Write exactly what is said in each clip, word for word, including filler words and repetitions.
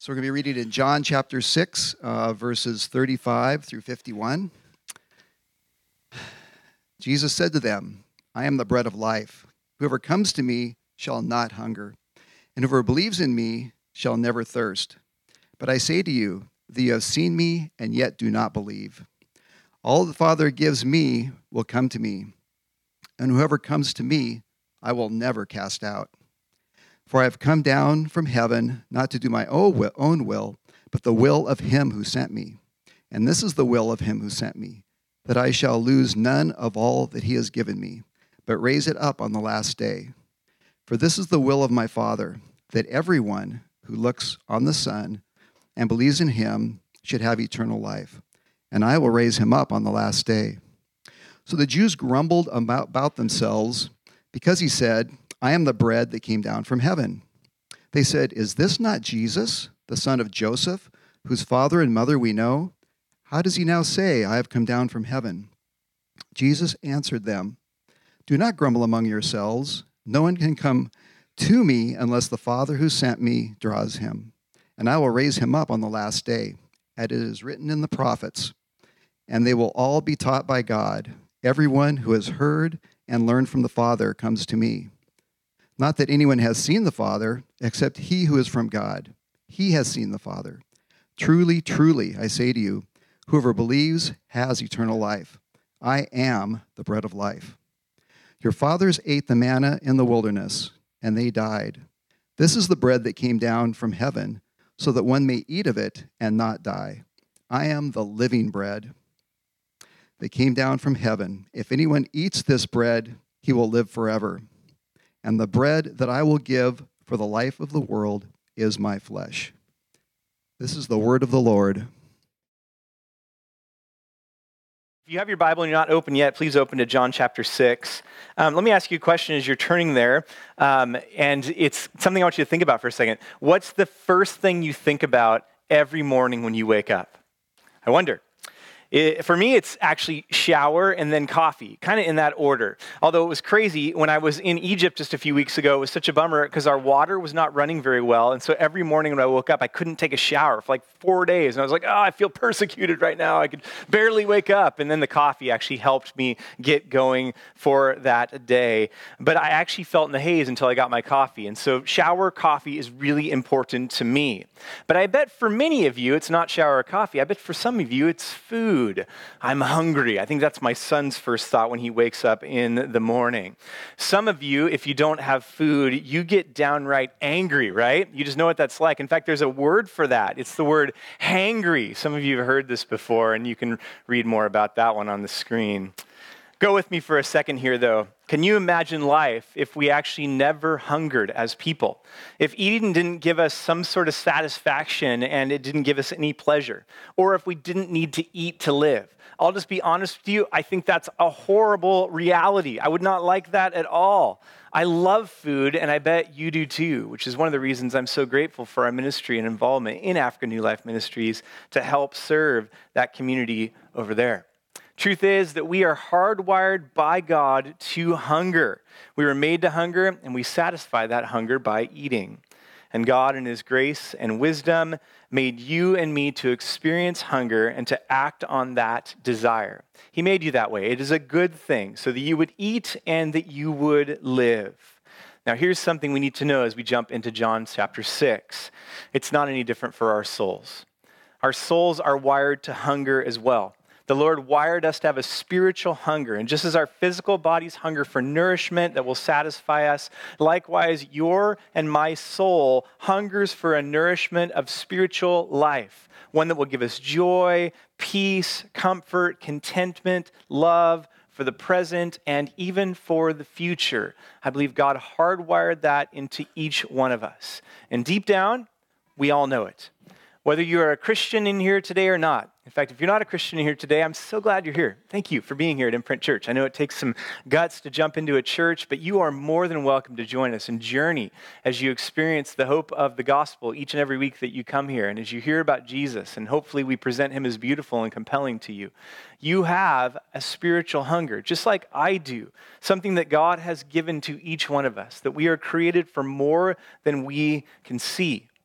So we're going to be reading in John chapter six, uh, verses thirty-five through fifty-one. Jesus said to them, I am the bread of life. Whoever comes to me shall not hunger, and whoever believes in me shall never thirst. But I say to you that you have seen me and yet do not believe. All the Father gives me will come to me, and whoever comes to me I will never cast out. For I have come down from heaven not to do my own will, but the will of him who sent me. And this is the will of him who sent me, that I shall lose none of all that he has given me, but raise it up on the last day. For this is the will of my Father, that everyone who looks on the Son and believes in him should have eternal life, and I will raise him up on the last day. So the Jews grumbled about, about themselves because he said, I am the bread that came down from heaven. They said, Is this not Jesus, the son of Joseph, whose father and mother we know? How does he now say, I have come down from heaven? Jesus answered them, Do not grumble among yourselves. No one can come to me unless the Father who sent me draws him. And I will raise him up on the last day, as it is written in the prophets. And they will all be taught by God. Everyone who has heard and learned from the Father comes to me. Not that anyone has seen the Father, except he who is from God. He has seen the Father. Truly, truly, I say to you, whoever believes has eternal life. I am the bread of life. Your fathers ate the manna in the wilderness, and they died. This is the bread that came down from heaven, so that one may eat of it and not die. I am the living bread that came down from heaven. If anyone eats this bread, he will live forever. And the bread that I will give for the life of the world is my flesh. This is the word of the Lord. If you have your Bible and you're not open yet, please open to John chapter six. Um, let me ask you a question as you're turning there, um, and it's something I want you to think about for a second. What's the first thing you think about every morning when you wake up? I wonder. It, for me, it's actually shower and then coffee, kind of in that order. Although it was crazy, when I was in Egypt just a few weeks ago, it was such a bummer because our water was not running very well. And so every morning when I woke up, I couldn't take a shower for like four days. And I was like, oh, I feel persecuted right now. I could barely wake up. And then the coffee actually helped me get going for that day. But I actually felt in the haze until I got my coffee. And so shower, coffee is really important to me. But I bet for many of you, it's not shower or coffee. I bet for some of you, it's food. Food. I'm hungry. I think that's my son's first thought when he wakes up in the morning. Some of you, if you don't have food, you get downright angry, right? You just know what that's like. In fact, there's a word for that. It's the word hangry. Some of you have heard this before, and you can read more about that one on the screen. Go with me for a second here, though. Can you imagine life if we actually never hungered as people? If eating didn't give us some sort of satisfaction and it didn't give us any pleasure, or if we didn't need to eat to live? I'll just be honest with you, I think that's a horrible reality. I would not like that at all. I love food, and I bet you do too, which is one of the reasons I'm so grateful for our ministry and involvement in African New Life Ministries to help serve that community over there. Truth is that we are hardwired by God to hunger. We were made to hunger, and we satisfy that hunger by eating. And God, in his grace and wisdom, made you and me to experience hunger and to act on that desire. He made you that way. It is a good thing, so that you would eat and that you would live. Now, here's something we need to know as we jump into John chapter six. It's not any different for our souls. Our souls are wired to hunger as well. The Lord wired us to have a spiritual hunger. And just as our physical bodies hunger for nourishment that will satisfy us, likewise, your and my soul hungers for a nourishment of spiritual life, one that will give us joy, peace, comfort, contentment, love for the present, and even for the future. I believe God hardwired that into each one of us. And deep down, we all know it. Whether you're a Christian in here today or not. In fact, if you're not a Christian in here today, I'm so glad you're here. Thank you for being here at Imprint Church. I know it takes some guts to jump into a church, but you are more than welcome to join us and journey as you experience the hope of the gospel each and every week that you come here. And as you hear about Jesus, and hopefully we present him as beautiful and compelling to you, you have a spiritual hunger, just like I do, something that God has given to each one of us, that we are created for more than we can see.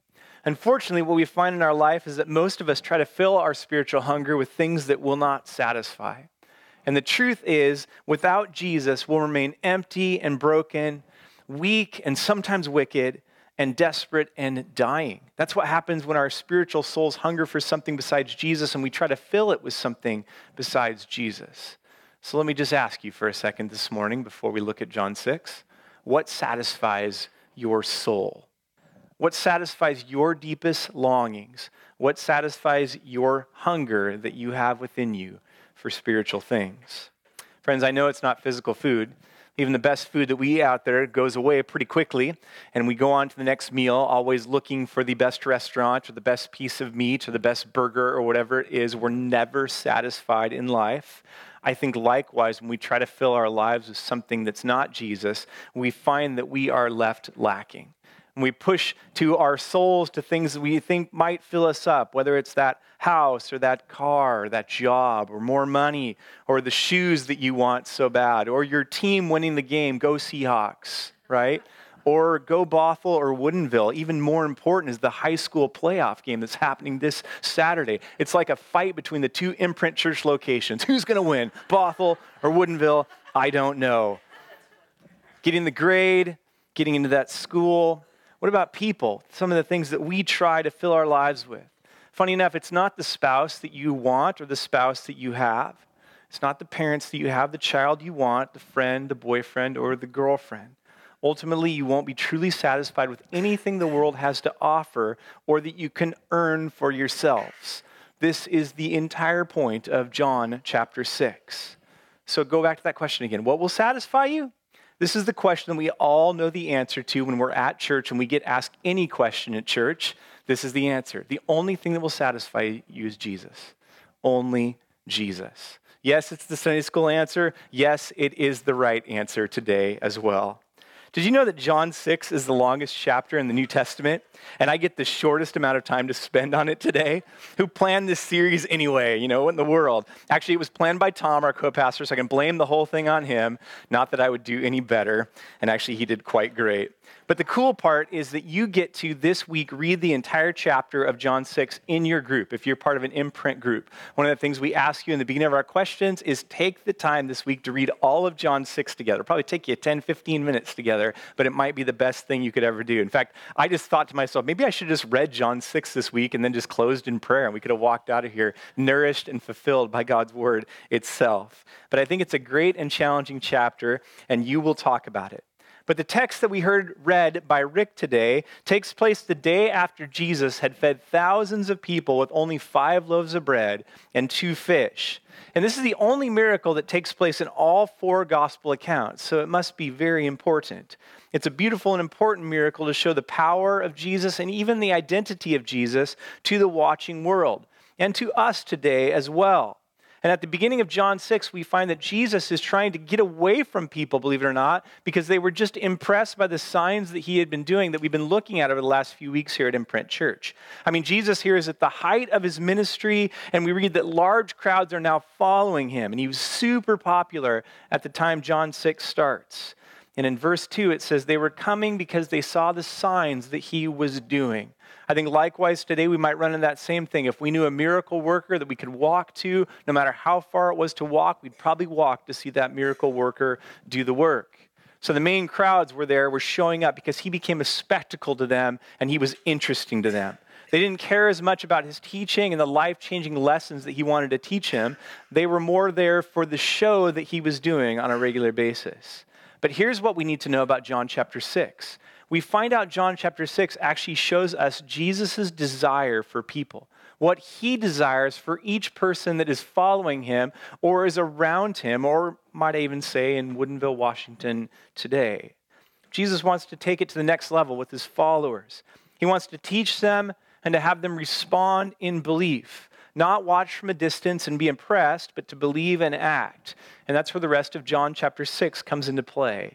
Unfortunately, what we find in our life is that most of us try to fill our spiritual hunger with things that will not satisfy. And the truth is, without Jesus, we'll remain empty and broken, weak and sometimes wicked, and desperate and dying. That's what happens when our spiritual souls hunger for something besides Jesus and we try to fill it with something besides Jesus. So let me just ask you for a second this morning before we look at John six. What satisfies your soul? What satisfies your deepest longings? What satisfies your hunger that you have within you for spiritual things? Friends, I know it's not physical food. Even the best food that we eat out there goes away pretty quickly, and we go on to the next meal, always looking for the best restaurant or the best piece of meat or the best burger or whatever it is. We're never satisfied in life. I think likewise, when we try to fill our lives with something that's not Jesus, we find that we are left lacking. And we push to our souls to things that we think might fill us up, whether it's that house or that car or that job or more money or the shoes that you want so bad or your team winning the game, go Seahawks, right? Or go Bothell or Woodinville. Even more important is the high school playoff game that's happening this Saturday. It's like a fight between the two Imprint Church locations. Who's going to win, Bothell or Woodinville? I don't know. Getting the grade, getting into that school. What about people? Some of the things that we try to fill our lives with. Funny enough, it's not the spouse that you want or the spouse that you have. It's not the parents that you have, the child you want, the friend, the boyfriend, or the girlfriend. Ultimately, you won't be truly satisfied with anything the world has to offer or that you can earn for yourselves. This is the entire point of John chapter six. So go back to that question again. What will satisfy you? This is the question that we all know the answer to when we're at church and we get asked any question at church. This is the answer. The only thing that will satisfy you is Jesus. Only Jesus. Yes, it's the Sunday school answer. Yes, it is the right answer today as well. Did you know that John six is the longest chapter in the New Testament? And I get the shortest amount of time to spend on it today. Who planned this series anyway? You know, what in the world? Actually, it was planned by Tom, our co-pastor, so I can blame the whole thing on him. Not that I would do any better. And actually, he did quite great. But the cool part is that you get to, this week, read the entire chapter of John six in your group, if you're part of an Imprint group. One of the things we ask you in the beginning of our questions is take the time this week to read all of John six together. It'll probably take you ten, fifteen minutes together, but it might be the best thing you could ever do. In fact, I just thought to myself, maybe I should have just read John six this week and then just closed in prayer, and we could have walked out of here nourished and fulfilled by God's word itself. But I think it's a great and challenging chapter, and you will talk about it. But the text that we heard read by Rick today takes place the day after Jesus had fed thousands of people with only five loaves of bread and two fish. And this is the only miracle that takes place in all four gospel accounts, so it must be very important. It's a beautiful and important miracle to show the power of Jesus and even the identity of Jesus to the watching world and to us today as well. And at the beginning of John six, we find that Jesus is trying to get away from people, believe it or not, because they were just impressed by the signs that he had been doing that we've been looking at over the last few weeks here at Imprint Church. I mean, Jesus here is at the height of his ministry, and we read that large crowds are now following him, and he was super popular at the time John six starts. And in verse two, it says, they were coming because they saw the signs that he was doing. I think likewise today we might run into that same thing. If we knew a miracle worker that we could walk to, no matter how far it was to walk, we'd probably walk to see that miracle worker do the work. So the main crowds were there, were showing up because he became a spectacle to them and he was interesting to them. They didn't care as much about his teaching and the life-changing lessons that he wanted to teach him. They were more there for the show that he was doing on a regular basis. But here's what we need to know about John chapter six. We find out John chapter six actually shows us Jesus' desire for people, what he desires for each person that is following him or is around him, or might I even say in Woodinville, Washington today. Jesus wants to take it to the next level with his followers. He wants to teach them and to have them respond in belief, not watch from a distance and be impressed, but to believe and act. And that's where the rest of John chapter six comes into play.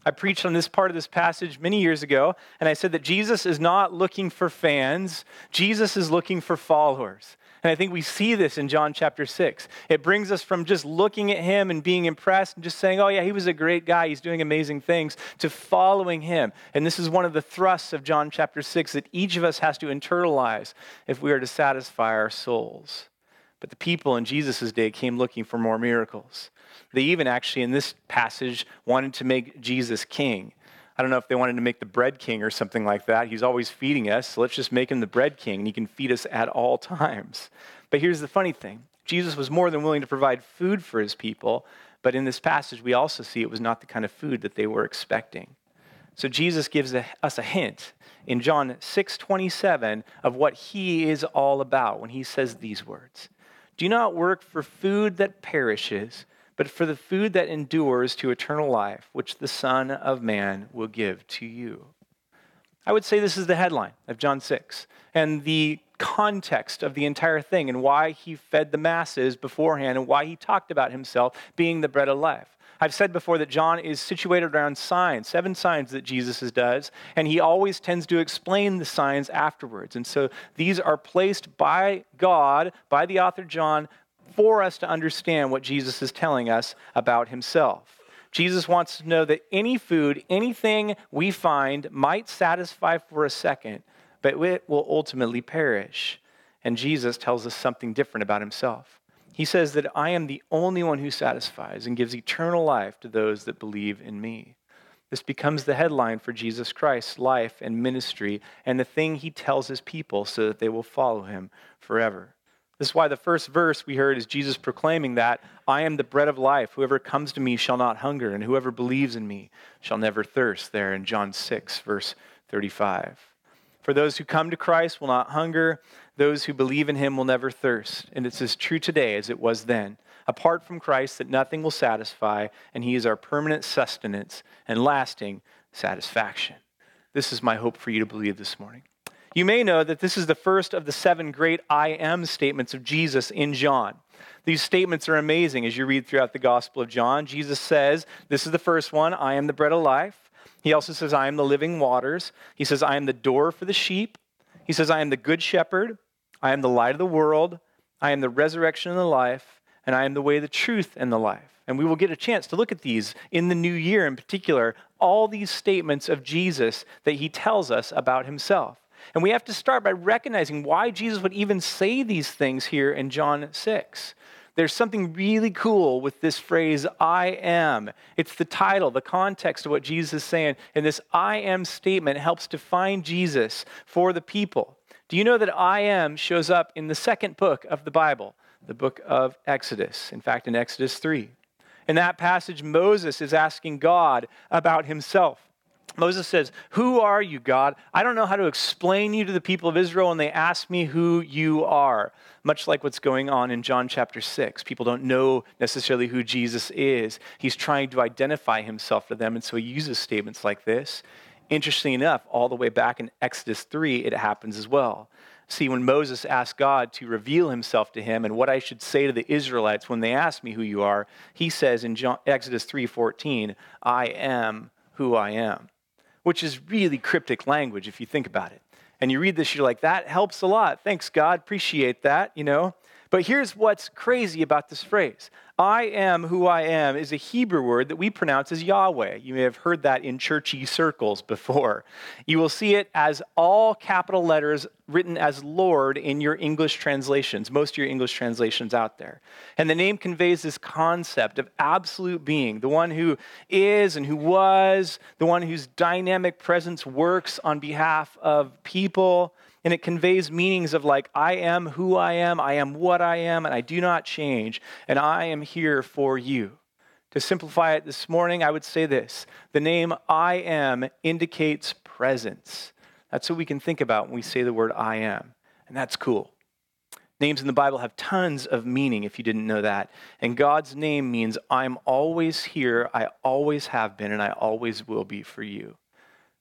I preached on this part of this passage many years ago, and I said that Jesus is not looking for fans. Jesus is looking for followers. And I think we see this in John chapter six. It brings us from just looking at him and being impressed and just saying, oh yeah, he was a great guy, he's doing amazing things, to following him. And this is one of the thrusts of John chapter six that each of us has to internalize if we are to satisfy our souls. But the people in Jesus' day came looking for more miracles. They even actually in this passage wanted to make Jesus king. I don't know if they wanted to make the bread king or something like that. He's always feeding us, so let's just make him the bread king, and he can feed us at all times. But here's the funny thing. Jesus was more than willing to provide food for his people, but in this passage we also see it was not the kind of food that they were expecting. So Jesus gives a, us a hint in John six twenty-seven of what he is all about when he says these words. Do not work for food that perishes, but for the food that endures to eternal life, which the Son of Man will give to you. I would say this is the headline of John six and the context of the entire thing and why he fed the masses beforehand and why he talked about himself being the bread of life. I've said before that John is situated around signs, seven signs that Jesus does, and he always tends to explain the signs afterwards. And so these are placed by God, by the author John, for us to understand what Jesus is telling us about himself. Jesus wants to know that any food, anything we find might satisfy for a second, but it will ultimately perish. And Jesus tells us something different about himself. He says that I am the only one who satisfies and gives eternal life to those that believe in me. This becomes the headline for Jesus Christ's life and ministry and the thing he tells his people so that they will follow him forever. This is why the first verse we heard is Jesus proclaiming that I am the bread of life. Whoever comes to me shall not hunger, and whoever believes in me shall never thirst, there in John six, verse thirty-five. For those who come to Christ will not hunger. Those who believe in him will never thirst. And it's as true today as it was then. Apart from Christ, that nothing will satisfy, and he is our permanent sustenance and lasting satisfaction. This is my hope for you to believe this morning. You may know that this is the first of the seven great I am statements of Jesus in John. These statements are amazing as you read throughout the Gospel of John. Jesus says, this is the first one, I am the bread of life. He also says, I am the living waters. He says, I am the door for the sheep. He says, I am the good shepherd. I am the light of the world. I am the resurrection and the life. And I am the way, the truth, and the life. And we will get a chance to look at these in the new year in particular, all these statements of Jesus that he tells us about himself. And we have to start by recognizing why Jesus would even say these things here in John six. There's something really cool with this phrase, I am. It's the title, the context of what Jesus is saying. And this I am statement helps define Jesus for the people. Do you know that I am shows up in the second book of the Bible, the book of Exodus? In fact, in Exodus three. In that passage, Moses is asking God about himself. Moses says, who are you, God? I don't know how to explain you to the people of Israel when they ask me who you are. Much like what's going on in John chapter six. People don't know necessarily who Jesus is. He's trying to identify himself to them, and so he uses statements like this. Interestingly enough, all the way back in Exodus three, it happens as well. See, when Moses asked God to reveal himself to him and what I should say to the Israelites when they ask me who you are, he says in John, Exodus three fourteen, I am who I am. Which is really cryptic language if you think about it. And you read this, you're like, that helps a lot. Thanks, God. Appreciate that, you know. But here's what's crazy about this phrase. I am who I am is a Hebrew word that we pronounce as Yahweh. You may have heard that in churchy circles before. You will see it as all capital letters written as Lord in your English translations, most of your English translations out there. And the name conveys this concept of absolute being, the one who is and who was, the one whose dynamic presence works on behalf of people. And it conveys meanings of like, I am who I am, I am what I am, and I do not change, and I am here for you. To simplify it this morning, I would say this. The name I am indicates presence. That's what we can think about when we say the word I am, and that's cool. Names in the Bible have tons of meaning if you didn't know that. And God's name means I'm always here, I always have been, and I always will be for you.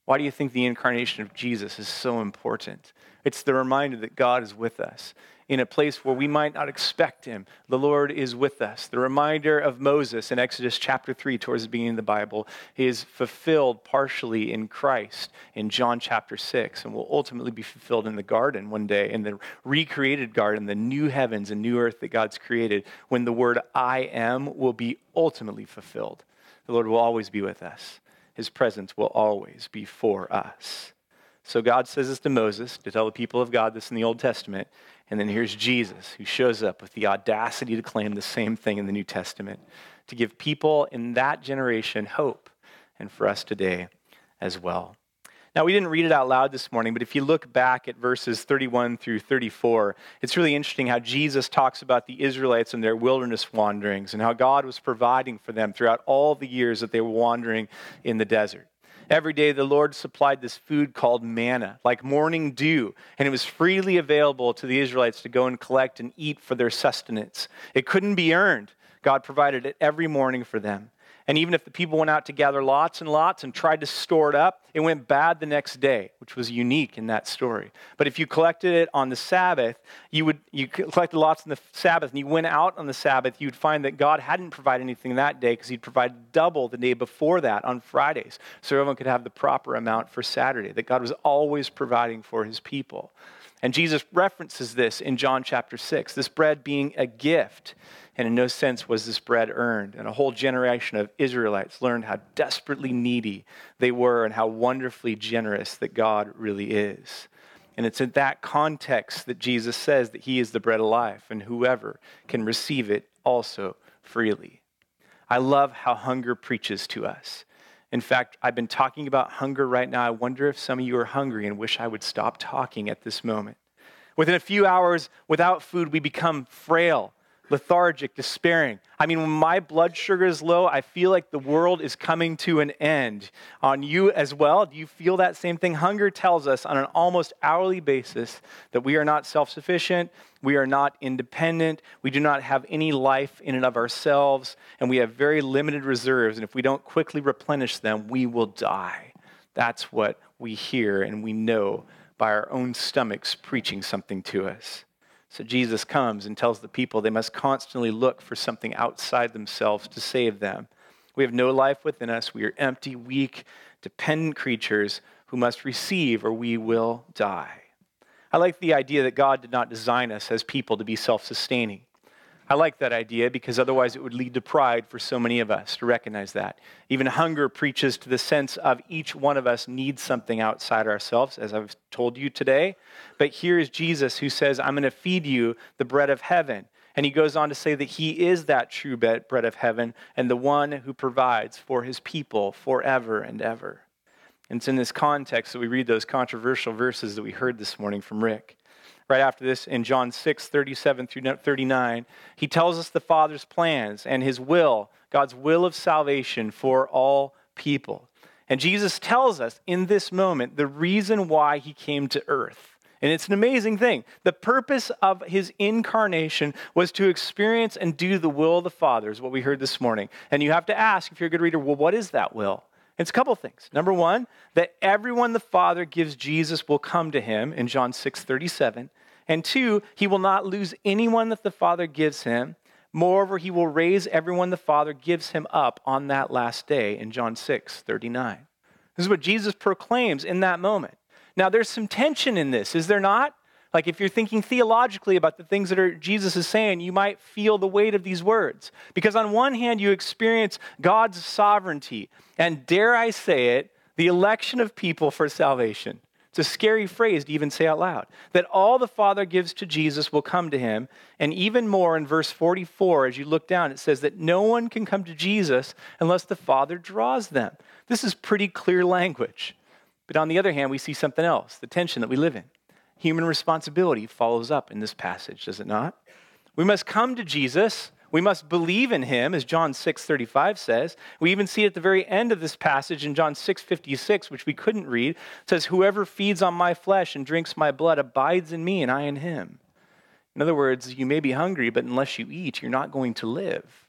Why do you think the incarnation of Jesus is so important? It's the reminder that God is with us. In a place where we might not expect him, the Lord is with us. The reminder of Moses in Exodus chapter three, towards the beginning of the Bible, is fulfilled partially in Christ in John chapter six, and will ultimately be fulfilled in the garden one day, in the recreated garden, the new heavens and new earth that God's created, when the word I am will be ultimately fulfilled. The Lord will always be with us. His presence will always be for us. So God says this to Moses, to tell the people of God this in the Old Testament. And then here's Jesus, who shows up with the audacity to claim the same thing in the New Testament, to give people in that generation hope, and for us today as well. Now, we didn't read it out loud this morning, but if you look back at verses thirty-one through thirty-four, it's really interesting how Jesus talks about the Israelites and their wilderness wanderings and how God was providing for them throughout all the years that they were wandering in the desert. Every day the Lord supplied this food called manna, like morning dew, and it was freely available to the Israelites to go and collect and eat for their sustenance. It couldn't be earned. God provided it every morning for them. And even if the people went out to gather lots and lots and tried to store it up, it went bad the next day, which was unique in that story. But if you collected it on the Sabbath, you would you collected lots on the Sabbath, and you went out on the Sabbath, you'd find that God hadn't provided anything that day because he'd provided double the day before that on Fridays, so everyone could have the proper amount for Saturday, that God was always providing for his people. And Jesus references this in John chapter six, this bread being a gift. And in no sense was this bread earned. And a whole generation of Israelites learned how desperately needy they were and how wonderfully generous that God really is. And it's in that context that Jesus says that he is the bread of life, and whoever can receive it also freely. I love how hunger preaches to us. In fact, I've been talking about hunger right now. I wonder if some of you are hungry and wish I would stop talking at this moment. Within a few hours without food, we become frail, lethargic, despairing. I mean, when my blood sugar is low, I feel like the world is coming to an end. On you as well, do you feel that same thing? Hunger tells us on an almost hourly basis that we are not self-sufficient, we are not independent, we do not have any life in and of ourselves, and we have very limited reserves, and if we don't quickly replenish them, we will die. That's what we hear and we know by our own stomachs preaching something to us. So Jesus comes and tells the people they must constantly look for something outside themselves to save them. We have no life within us. We are empty, weak, dependent creatures who must receive or we will die. I like the idea that God did not design us as people to be self-sustaining. I like that idea because otherwise it would lead to pride for so many of us to recognize that. Even hunger preaches to the sense of each one of us needs something outside ourselves, as I've told you today. But here is Jesus who says, I'm going to feed you the bread of heaven. And he goes on to say that he is that true bread of heaven and the one who provides for his people forever and ever. And it's in this context that we read those controversial verses that we heard this morning from Rick. Right after this, in John six, thirty-seven through thirty-nine, he tells us the Father's plans and his will, God's will of salvation for all people. And Jesus tells us in this moment the reason why he came to earth. And it's an amazing thing. The purpose of his incarnation was to experience and do the will of the Father, is what we heard this morning. And you have to ask, if you're a good reader, well, what is that will? It's a couple things. Number one, that everyone the Father gives Jesus will come to him in John six, thirty-seven. And two, he will not lose anyone that the Father gives him. Moreover, he will raise everyone the Father gives him up on that last day in John six, thirty-nine. This is what Jesus proclaims in that moment. Now, there's some tension in this, is there not? Like if you're thinking theologically about the things that are, Jesus is saying, you might feel the weight of these words. Because on one hand, you experience God's sovereignty, and dare I say it, the election of people for salvation. It's a scary phrase to even say out loud. That all the Father gives to Jesus will come to him. And even more in verse forty-four, as you look down, it says that no one can come to Jesus unless the Father draws them. This is pretty clear language. But on the other hand, we see something else, the tension that we live in. Human responsibility follows up in this passage, does it not? We must come to Jesus. We must believe in him, as John six thirty-five says. We even see at the very end of this passage in John six fifty-six, which we couldn't read, it says, whoever feeds on my flesh and drinks my blood abides in me and I in him. In other words, you may be hungry, but unless you eat, you're not going to live.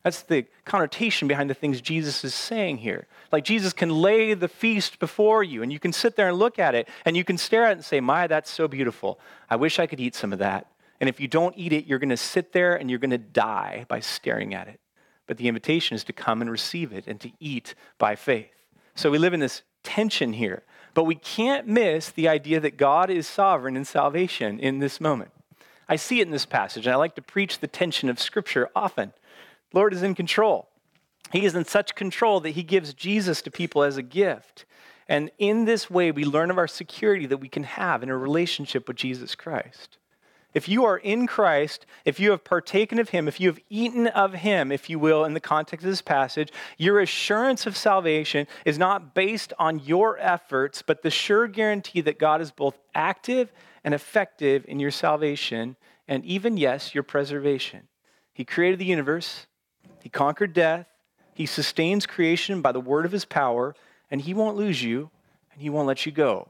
That's the connotation behind the things Jesus is saying here. Like Jesus can lay the feast before you, and you can sit there and look at it, and you can stare at it and say, my, that's so beautiful. I wish I could eat some of that. And if you don't eat it, you're going to sit there and you're going to die by staring at it. But the invitation is to come and receive it and to eat by faith. So we live in this tension here. But we can't miss the idea that God is sovereign in salvation in this moment. I see it in this passage, and I like to preach the tension of Scripture often. Lord is in control. He is in such control that he gives Jesus to people as a gift. And in this way, we learn of our security that we can have in a relationship with Jesus Christ. If you are in Christ, if you have partaken of him, if you have eaten of him, if you will, in the context of this passage, your assurance of salvation is not based on your efforts, but the sure guarantee that God is both active and effective in your salvation and even, yes, your preservation. He created the universe. He conquered death. He sustains creation by the word of his power, and he won't lose you, and he won't let you go.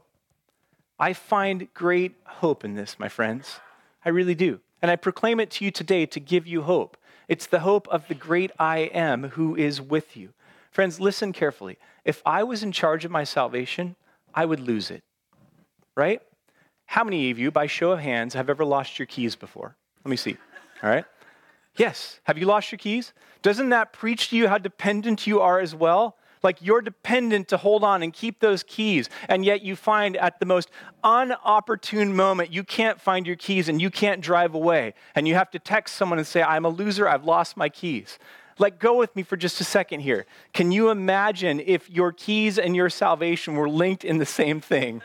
I find great hope in this, my friends. I really do. And I proclaim it to you today to give you hope. It's the hope of the great I am who is with you. Friends, listen carefully. If I was in charge of my salvation, I would lose it, right? How many of you, by show of hands, have ever lost your keys before? Let me see, all right? Yes. Have you lost your keys? Doesn't that preach to you how dependent you are as well? Like you're dependent to hold on and keep those keys, and yet you find at the most unopportune moment, you can't find your keys and you can't drive away. And you have to text someone and say, I'm a loser, I've lost my keys. Like, go with me for just a second here. Can you imagine if your keys and your salvation were linked in the same thing?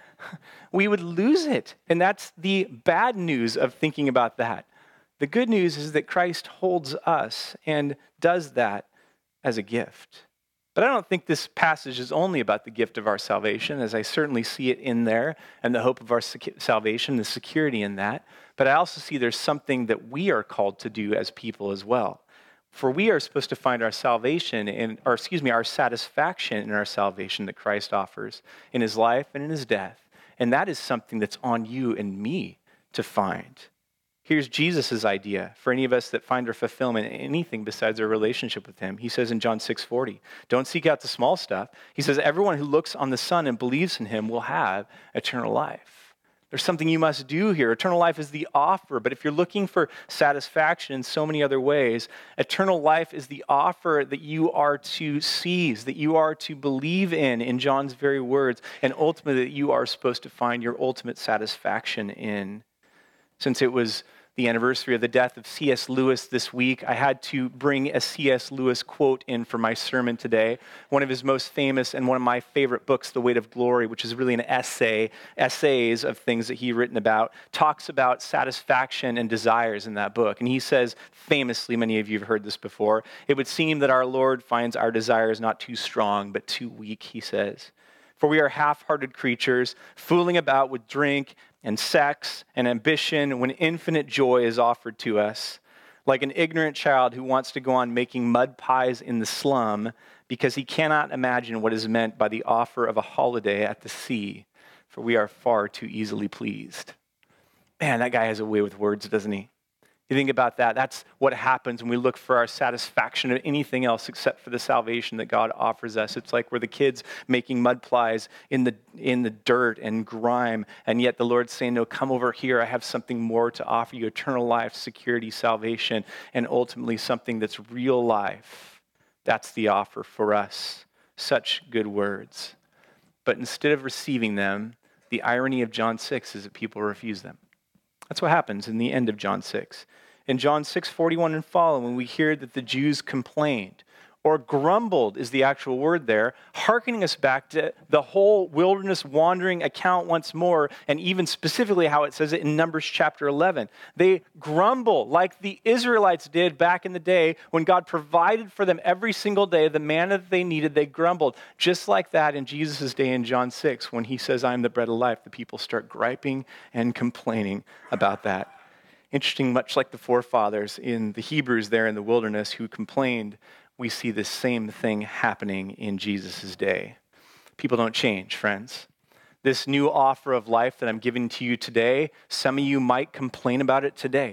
We would lose it. And that's the bad news of thinking about that. The good news is that Christ holds us and does that as a gift. But I don't think this passage is only about the gift of our salvation, as I certainly see it in there, and the hope of our sec- salvation, the security in that. But I also see there's something that we are called to do as people as well. For we are supposed to find our salvation, in, or excuse me, our satisfaction in our salvation that Christ offers in his life and in his death. And that is something that's on you and me to find. Here's Jesus' idea for any of us that find our fulfillment in anything besides our relationship with him. He says in John six forty, don't seek out the small stuff. He says, everyone who looks on the Son and believes in him will have eternal life. There's something you must do here. Eternal life is the offer, but if you're looking for satisfaction in so many other ways, eternal life is the offer that you are to seize, that you are to believe in, in John's very words, and ultimately that you are supposed to find your ultimate satisfaction in. Since it was the anniversary of the death of C S Lewis this week, I had to bring a C S Lewis quote in for my sermon today. One of his most famous and one of my favorite books, The Weight of Glory, which is really an essay, essays of things that he's written about, talks about satisfaction and desires in that book. And he says, famously, many of you have heard this before, it would seem that our Lord finds our desires not too strong, but too weak, he says. For we are half-hearted creatures, fooling about with drink and sex and ambition when infinite joy is offered to us, like an ignorant child who wants to go on making mud pies in the slum because he cannot imagine what is meant by the offer of a holiday at the sea, for we are far too easily pleased. Man, that guy has a way with words, doesn't he? You think about that, that's what happens when we look for our satisfaction in anything else except for the salvation that God offers us. It's like we're the kids making mud pies in the in the dirt and grime, and yet the Lord's saying, no, come over here. I have something more to offer you, eternal life, security, salvation, and ultimately something that's real life. That's the offer for us. Such good words. But instead of receiving them, the irony of John six is that people refuse them. That's what happens in the end of John six. In John six forty-one and following, we hear that the Jews complained, or grumbled is the actual word there, hearkening us back to the whole wilderness wandering account once more, and even specifically how it says it in Numbers chapter eleven. They grumble like the Israelites did back in the day when God provided for them every single day the manna that they needed. They grumbled. Just like that in Jesus' day in John six, when he says, I am the bread of life, the people start griping and complaining about that. Interesting, much like the forefathers in the Hebrews there in the wilderness who complained, we see the same thing happening in Jesus' day. People don't change, friends. This new offer of life that I'm giving to you today, some of you might complain about it today.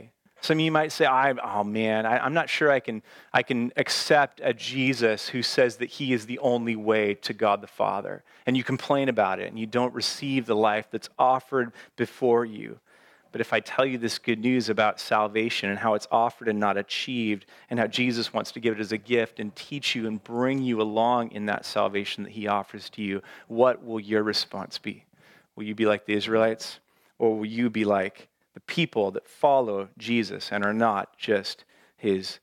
Some of you might say, I, oh man, I, I'm not sure I can, I can accept a Jesus who says that he is the only way to God the Father. And you complain about it and you don't receive the life that's offered before you. But if I tell you this good news about salvation and how it's offered and not achieved, and how Jesus wants to give it as a gift and teach you and bring you along in that salvation that he offers to you, what will your response be? Will you be like the Israelites? Or will you be like the people that follow Jesus and are not just his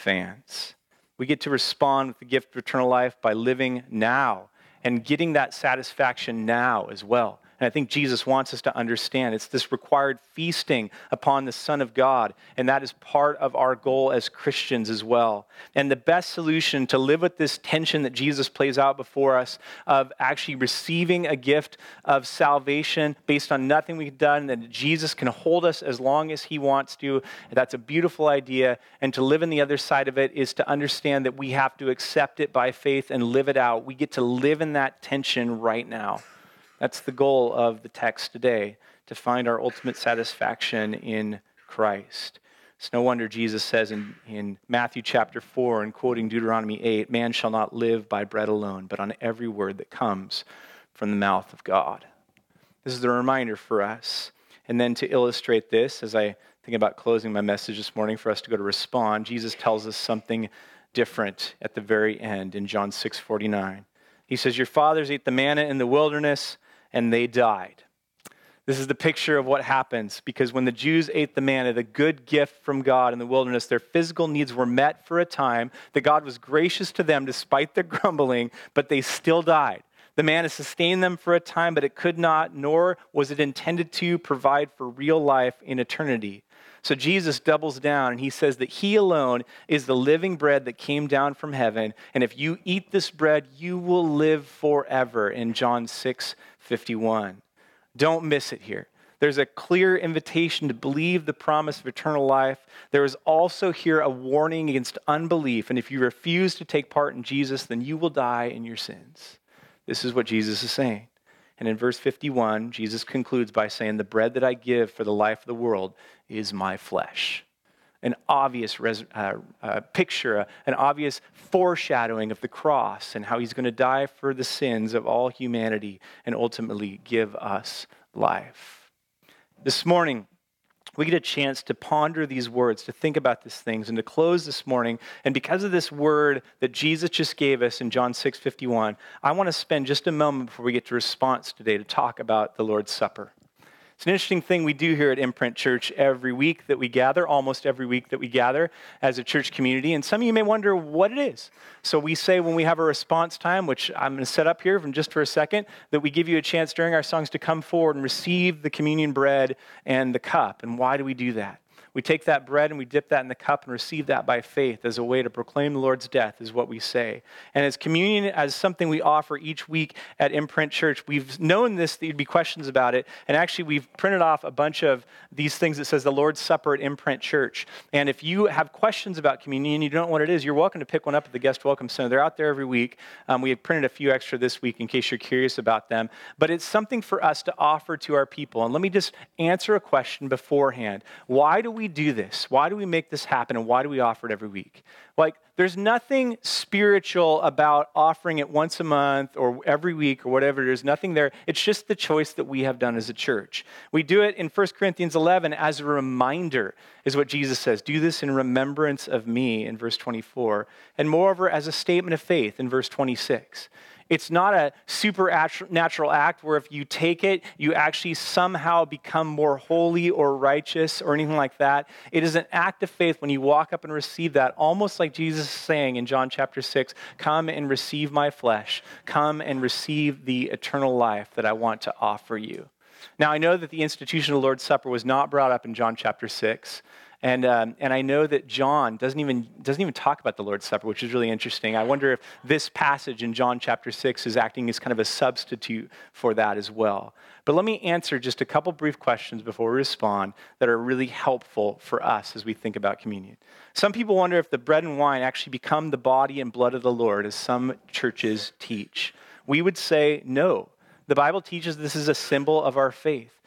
fans? We get to respond with the gift of eternal life by living now and getting that satisfaction now as well. And I think Jesus wants us to understand it's this required feasting upon the Son of God, and that is part of our goal as Christians as well. And the best solution to live with this tension that Jesus plays out before us of actually receiving a gift of salvation based on nothing we've done, that Jesus can hold us as long as he wants to. That's a beautiful idea. And to live on the other side of it is to understand that we have to accept it by faith and live it out. We get to live in that tension right now. That's the goal of the text today, to find our ultimate satisfaction in Christ. It's no wonder Jesus says in, in Matthew chapter four, and quoting Deuteronomy eight, man shall not live by bread alone, but on every word that comes from the mouth of God. This is the reminder for us. And then to illustrate this, as I think about closing my message this morning for us to go to respond, Jesus tells us something different at the very end in John six forty-nine. He says, your fathers ate the manna in the wilderness, and they died. This is the picture of what happens, because when the Jews ate the manna, the good gift from God in the wilderness, their physical needs were met for a time, that God was gracious to them despite their grumbling, but they still died. The manna sustained them for a time, but it could not, nor was it intended to provide for real life in eternity. So Jesus doubles down and he says that he alone is the living bread that came down from heaven. And if you eat this bread, you will live forever in John six fifty-one. Don't miss it here. There's a clear invitation to believe the promise of eternal life. There is also here a warning against unbelief. And if you refuse to take part in Jesus, then you will die in your sins. This is what Jesus is saying. And in verse fifty-one, Jesus concludes by saying, the bread that I give for the life of the world is my flesh. An obvious res- uh, uh, picture, uh, an obvious foreshadowing of the cross and how he's going to die for the sins of all humanity and ultimately give us life. This morning, we get a chance to ponder these words, to think about these things, and to close this morning. And because of this word that Jesus just gave us in John six fifty-one, I want to spend just a moment before we get to response today to talk about the Lord's Supper. It's an interesting thing we do here at Imprint Church every week that we gather, almost every week that we gather as a church community. And some of you may wonder what it is. So we say when we have a response time, which I'm going to set up here from just for a second, that we give you a chance during our songs to come forward and receive the communion bread and the cup. And why do we do that? We take that bread and we dip that in the cup and receive that by faith as a way to proclaim the Lord's death, is what we say. And as communion, as something we offer each week at Imprint Church, we've known this, there'd be questions about it. And actually, we've printed off a bunch of these things that says the Lord's Supper at Imprint Church. And if you have questions about communion and you don't know what it is, you're welcome to pick one up at the Guest Welcome Center. They're out there every week. Um, we have printed a few extra this week in case you're curious about them. But it's something for us to offer to our people. And let me just answer a question beforehand. Why do we do this? Why do we make this happen? And why do we offer it every week? Like, there's nothing spiritual about offering it once a month or every week or whatever. There's nothing there. It's just the choice that we have done as a church. We do it in First Corinthians eleven as a reminder, is what Jesus says. Do this in remembrance of me in verse twenty-four. And moreover, as a statement of faith in verse twenty-six. It's not a supernatural act where if you take it, you actually somehow become more holy or righteous or anything like that. It is an act of faith when you walk up and receive that, almost like Jesus is saying in John chapter six, come and receive my flesh. Come and receive the eternal life that I want to offer you. Now, I know that the institution of the Lord's Supper was not brought up in John chapter six. And um, and I know that John doesn't even doesn't even talk about the Lord's Supper, which is really interesting. I wonder if this passage in John chapter six is acting as kind of a substitute for that as well. But let me answer just a couple brief questions before we respond that are really helpful for us as we think about communion. Some people wonder if the bread and wine actually become the body and blood of the Lord, as some churches teach. We would say no. The Bible teaches this is a symbol of our faith.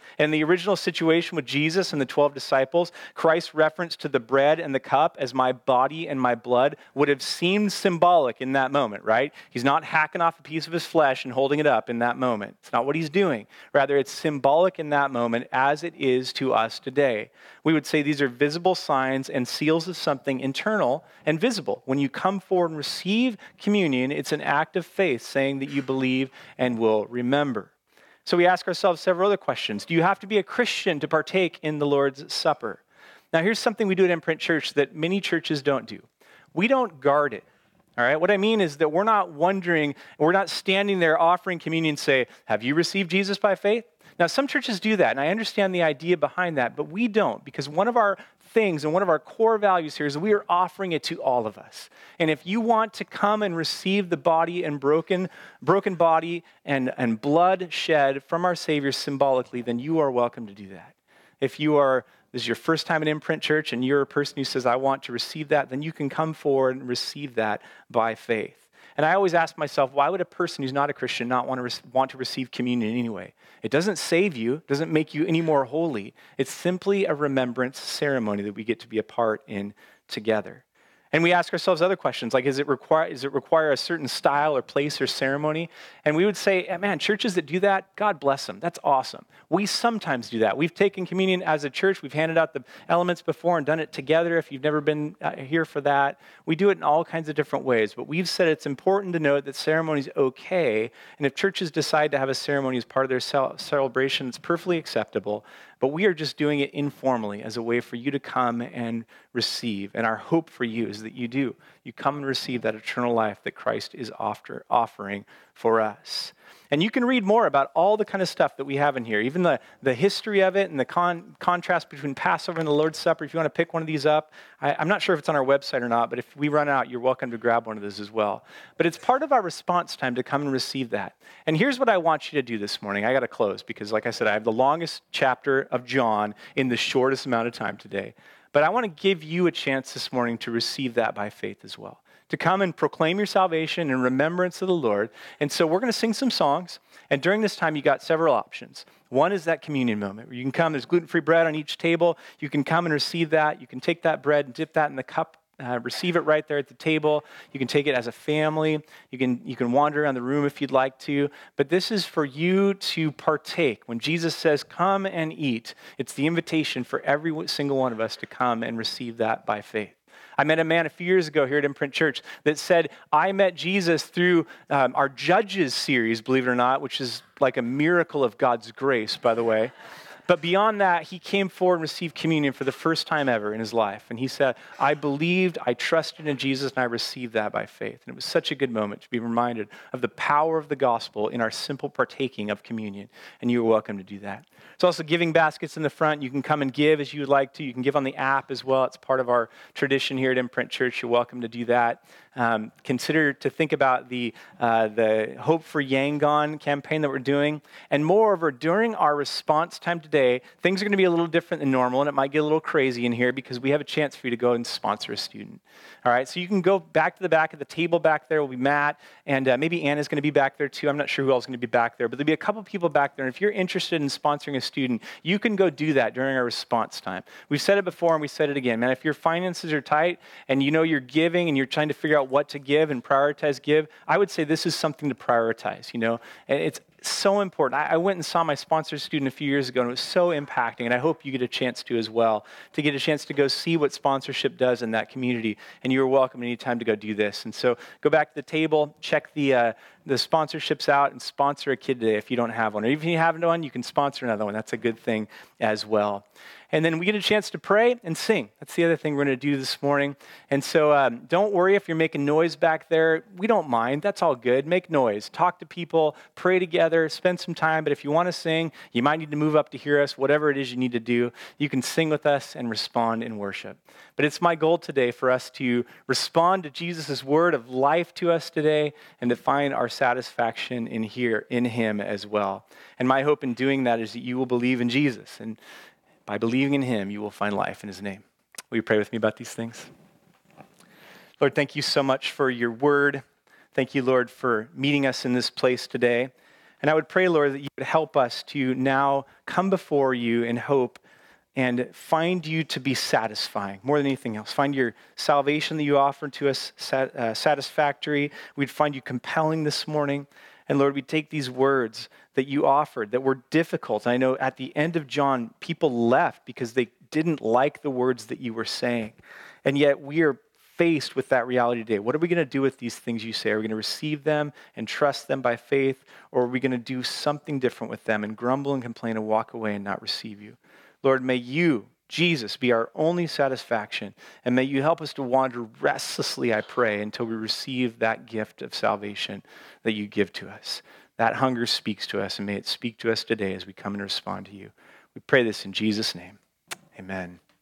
In the original situation with Jesus and the twelve disciples, Christ's reference to the bread and the cup as my body and my blood would have seemed symbolic in that moment, right? He's not hacking off a piece of his flesh and holding it up in that moment. It's not what he's doing. Rather, it's symbolic in that moment as it is to us today. We would say these are visible signs and seals of something internal and visible. When you come forward and receive communion, it's an act of faith saying that you believe and will remember. So we ask ourselves several other questions. Do you have to be a Christian to partake in the Lord's Supper? Now, here's something we do at Imprint Church that many churches don't do. We don't guard it, all right? What I mean is that we're not wondering, we're not standing there offering communion and say, have you received Jesus by faith? Now, some churches do that, and I understand the idea behind that, but we don't, because one of our things and one of our core values here is we are offering it to all of us. And if you want to come and receive the body and broken, broken body and, and blood shed from our Savior symbolically, then you are welcome to do that. If you are, this is your first time at Imprint Church and you're a person who says, I want to receive that, then you can come forward and receive that by faith. And I always ask myself, why would a person who's not a Christian not want to re- want to receive communion anyway? It doesn't save you, doesn't make you any more holy. It's simply a remembrance ceremony that we get to be a part in together. And we ask ourselves other questions, like, is it require, does it require a certain style or place or ceremony? And we would say, man, churches that do that, God bless them. That's awesome. We sometimes do that. We've taken communion as a church. We've handed out the elements before and done it together. If you've never been here for that, we do it in all kinds of different ways. But we've said it's important to note that ceremony is okay. And if churches decide to have a ceremony as part of their celebration, it's perfectly acceptable. But we are just doing it informally as a way for you to come and receive. And our hope for you is that you do. You come and receive that eternal life that Christ is after, offering for us. And you can read more about all the kind of stuff that we have in here, even the, the history of it and the con, contrast between Passover and the Lord's Supper. If you want to pick one of these up, I, I'm not sure if it's on our website or not, but if we run out, you're welcome to grab one of those as well. But it's part of our response time to come and receive that. And here's what I want you to do this morning. I got to close because, like I said, I have the longest chapter of John in the shortest amount of time today. But I want to give you a chance this morning to receive that by faith as well, to come and proclaim your salvation in remembrance of the Lord. And so we're going to sing some songs. And during this time, you got several options. One is that communion moment where you can come. There's gluten-free bread on each table. You can come and receive that. You can take that bread and dip that in the cup. Uh, receive it right there at the table. You can take it as a family. You can you can wander around the room if you'd like to. But this is for you to partake. When Jesus says, come and eat, it's the invitation for every single one of us to come and receive that by faith. I met a man a few years ago here at Imprint Church that said, I met Jesus through um, our Judges series, believe it or not, which is like a miracle of God's grace, by the way. But beyond that, he came forward and received communion for the first time ever in his life. And he said, I believed, I trusted in Jesus, and I received that by faith. And it was such a good moment to be reminded of the power of the gospel in our simple partaking of communion. And you are welcome to do that. There's also giving baskets in the front. You can come and give as you would like to. You can give on the app as well. It's part of our tradition here at Imprint Church. You're welcome to do that. Um, consider to think about the uh, the Hope for Yangon campaign that we're doing. And moreover, during our response time today, things are going to be a little different than normal, and it might get a little crazy in here because we have a chance for you to go and sponsor a student. All right, so you can go back to the back of the table back there will be Matt, and uh, maybe Anna's going to be back there too. I'm not sure who else is going to be back there, but there'll be a couple people back there. And if you're interested in sponsoring a student, you can go do that during our response time. We've said it before and we said it again. Man, if your finances are tight and you know you're giving and you're trying to figure out what to give and prioritize give, I would say this is something to prioritize, you know. And it's so important. I went and saw my sponsor student a few years ago, and it was so impacting, and I hope you get a chance to as well, to get a chance to go see what sponsorship does in that community, and you're welcome anytime to go do this. And so go back to the table, check the uh, the sponsorships out, and sponsor a kid today if you don't have one. Or even if you have one, you can sponsor another one. That's a good thing as well. And then we get a chance to pray and sing. That's the other thing we're going to do this morning. And so um, don't worry if you're making noise back there. We don't mind. That's all good. Make noise. Talk to people. Pray together. Spend some time. But if you want to sing, you might need to move up to hear us. Whatever it is you need to do, you can sing with us and respond in worship. But it's my goal today for us to respond to Jesus' word of life to us today and to find our satisfaction in here, in him as well. And my hope in doing that is that you will believe in Jesus. And by believing in him, you will find life in his name. Will you pray with me about these things? Lord, thank you so much for your word. Thank you, Lord, for meeting us in this place today. And I would pray, Lord, that you would help us to now come before you in hope and find you to be satisfying more than anything else. Find your salvation that you offer to us sat, uh, satisfactory. We'd find you compelling this morning. And Lord, we take these words that you offered that were difficult. I know at the end of John, people left because they didn't like the words that you were saying. And yet we are faced with that reality today. What are we going to do with these things you say? Are we going to receive them and trust them by faith? Or are we going to do something different with them and grumble and complain and walk away and not receive you? Lord, may you, Jesus, be our only satisfaction. And may you help us to wander restlessly, I pray, until we receive that gift of salvation that you give to us. That hunger speaks to us, and may it speak to us today as we come and respond to you. We pray this in Jesus' name. Amen.